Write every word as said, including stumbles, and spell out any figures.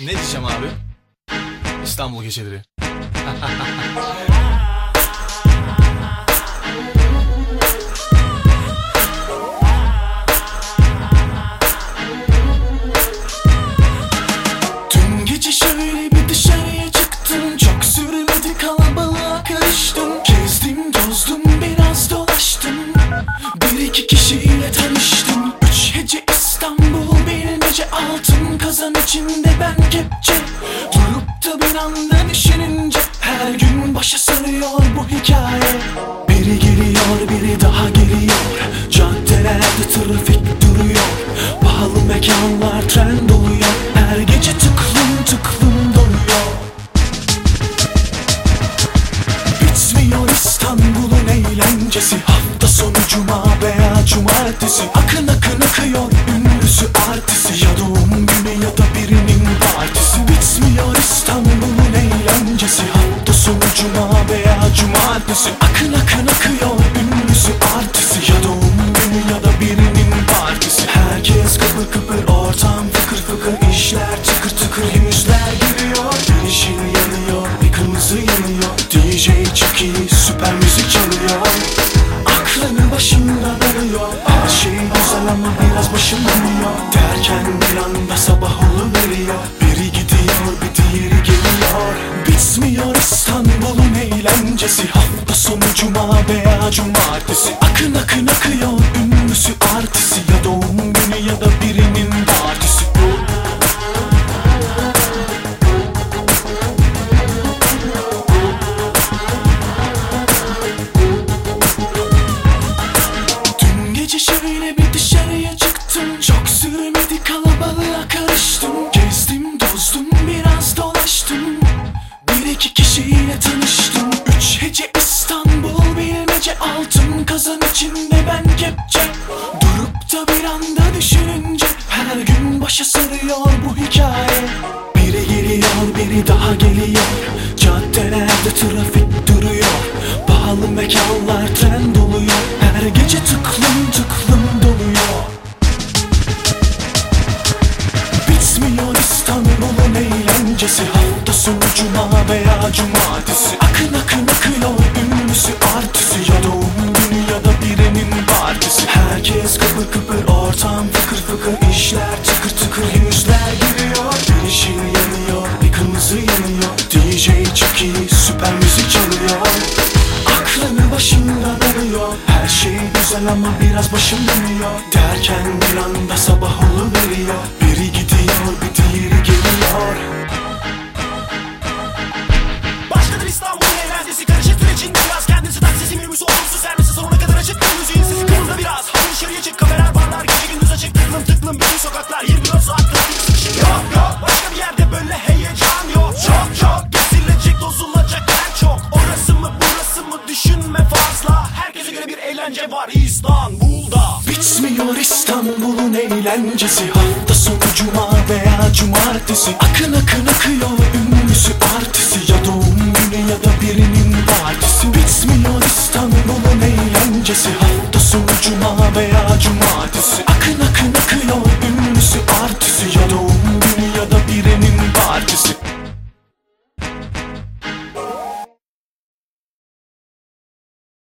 Ne diyeceğim abi? İstanbul geceleri. Dün gece şöyle bir dışarıya çıktım. Çok sürmedi, kalabalığa karıştım. Gezdim tozdum, biraz dolaştım. Bir iki kişiyle tanıştım. Üç hece İstanbul, bilmece altın kazan içinde ben kepçe. Durup da bir anda düşününce her gün başa sarıyor bu hikaye. Biri geliyor, biri daha geliyor. Caddelerde trafik duruyor. Pahalı mekanlar trend oluyor. Her gece tıklım tıklım doluyor. Bitmiyor İstanbul'un eğlencesi. Hafta sonu cuma veya cumartesi. Akın akın akıyor ünlüsü artisi. Ya doğum günü ya da birinin partisi. Bitmiyor İstanbul'un eğlencesi. Hafta sonu cuma veya cumartesi. Akın akın akıyor ünlüsü artisi. Ya doğum günü ya da birinin partisi. Herkes kıpır kıpır, ortam fıkır fıkır. İşler tıkır tıkır, yüzler gülüyor. Bir yeşil yanıyor, bir kırmızı yanıyor. D J çok iyi, süper müzik çalıyor. Aklını başında darıyor. Her şey güzel ama biraz başım dönüyor. Derken bir anda sabah oluveriyor. Biri gidiyor, bir diğeri geliyor. Bitmiyor İstanbul'un eğlencesi. Hafta sonu cuma veya cumartesi. Akın akın akıyor ünlüsü artisi. Ya doğum günü ya da birinin partisi. Dün gece şöyle bir dışarıya çıktım. Çok sürmedi, kalabalığa karıştım. Gezdim tozdum, biraz dolaştım. Bir iki kişiyle tanıştım. Üç hece İstanbul, bilmece altın kazan içinde ben kepçe. Durup da bir anda düşününce her gün başa sarıyor bu hikaye. Biri geliyor, biri daha geliyor. Caddelerde trafik duruyor. Pahalı mekanlar trend oluyor. Her gece tıklım tıklım doluyor. Bitmiyor İstanbul'un eğlencesi. Hafta sonu cuma veya cumartesi. Akın akın akıyor ünlüsü artisi. Ya doğum günü ya da birinin partisi. Herkes kıpır kıpır, ortam fıkır fıkır. İşler tıkır tıkır, yüzler gülüyor. Bir yeşil yanıyor, bir kırmızı yanıyor. D J çok iyi, süper müzik çalıyor. Aklını başında darıyor. Her şey güzel ama biraz başım dönüyor. Derken bir anda sabah oluveriyor. Biri gidiyor, bir diğeri geliyor. Başladı İstanbul'un eğlencesi. Karışıktır içinde biraz. Kendisi taksisi minibüsü, olumsuz servisi. Sonuna kadar açık bir müziğin sesi. Kırıldı biraz. Hadi dışarıya çık, kameler barlar. Gece gündüz açık, tıklım tıklım bütün sokaklar. Yirmi dört saat trafik sıkışık. Yok yok, başka bir yerde böyle heyecan yok. Çok çok gezilecek, tozulacak yer çok. Orası mı burası mı düşünme fazla. Herkese göre bir eğlence var İstanbul'da. Bitmiyor İstanbul'un eğlencesi. Hafta sonu cuma veya cumartesi. Akın akın akıyor ünlüsü artisi. Ya doğum günü ya da birinin partisi. Bitmiyor İstanbul'un